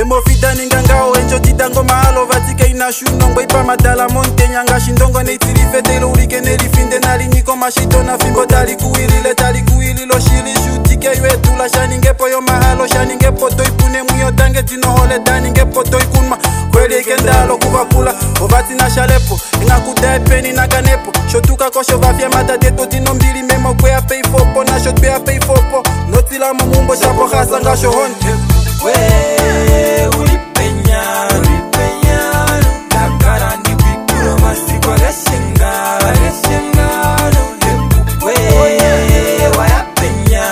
mofida ningangao enjo tidango mahalo vatike inashunongo ipa madala monte nyanga shindongo neitirife urike nerifinde nali niko mashito na fimbo tali kuili lo shili shutike ywetu la shaningepo yo mahalo shaningepo to ipune muyo tange tinohole daningepo to ikunma kweli kendalo kuvakula ovati na shalepo ingakudai peni na kanepo shotuka kosho vafya matateto tinombili memo kwea pay fopo na shot kwea pay fopo notila mumumbo shapo khasa ngasho honte we ulipenya nakara ndi bikuro masikwa gashenga we wayapenya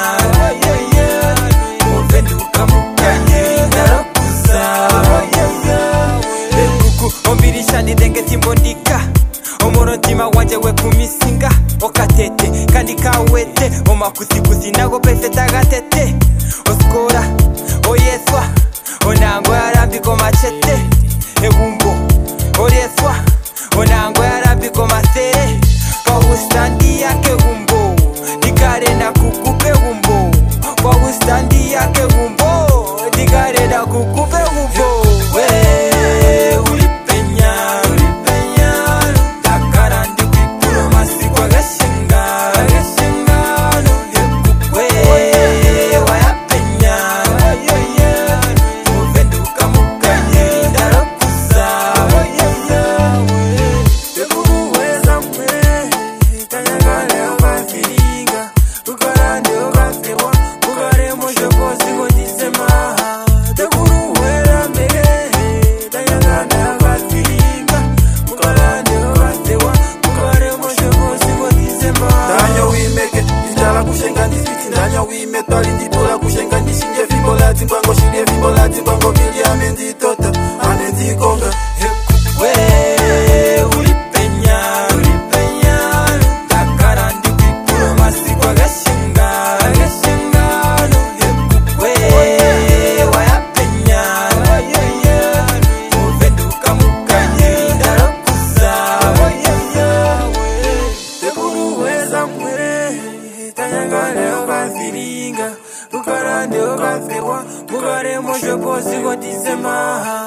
muvenduka mukanye ndarokuza kuku ombirisha ndidenge timbondika omorotima wanje we kumisinga okatete kandi kawete omakusikusi nago pese tagatete oskora oyeswa onango yarambiko machete egumbo oyeswa onango yarambiko masere pawustandi yake gumbo digare na kukupe gumbo pawustandi yake gumbo digare na kukupe gumbo we Metali nditola kushenga ndishinje fimbo lati mbango shilie fimbo lati mbango vili amendi tota amendi konga we ulipenya nakara ndi bikuro masikwa gashenga we wayapenya muvenduka mukanye ndarokuza tekuruweza mwere tanyangale okaziringa ukarande okazewa mukare moshopo sikotizema